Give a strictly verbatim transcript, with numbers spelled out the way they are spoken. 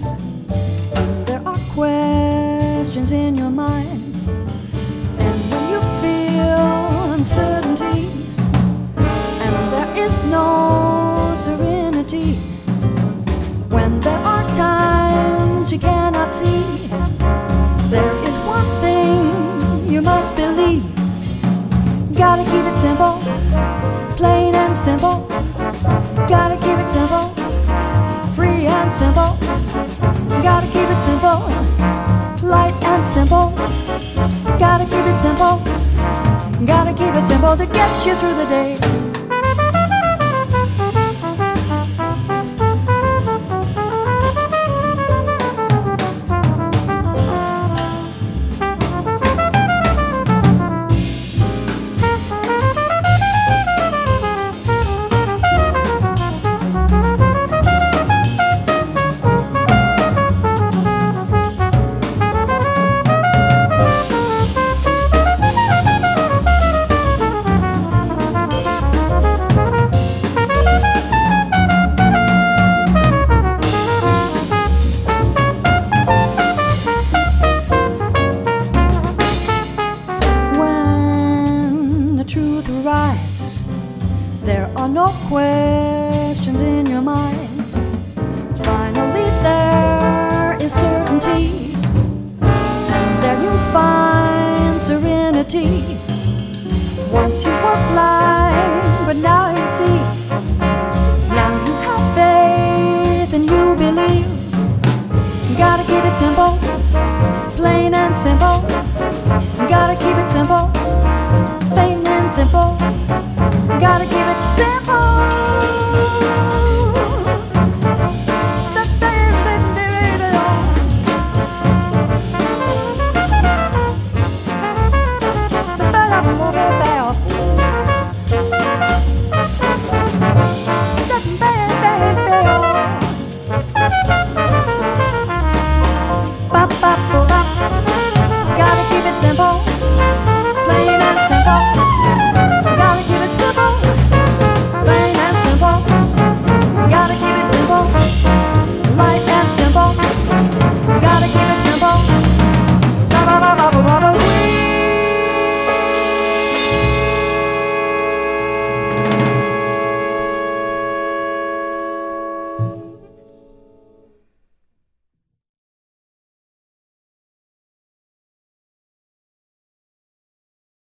There are questions in your mind, and when you feel uncertainty, and there is no serenity, when there are times you cannot see, there is one thing you must believe. Gotta keep it simple, plain and simple. Gotta keep it simple, free and simple. Gotta keep it simple, light and simple. Gotta keep it simple, gotta keep it simple to get you through the day.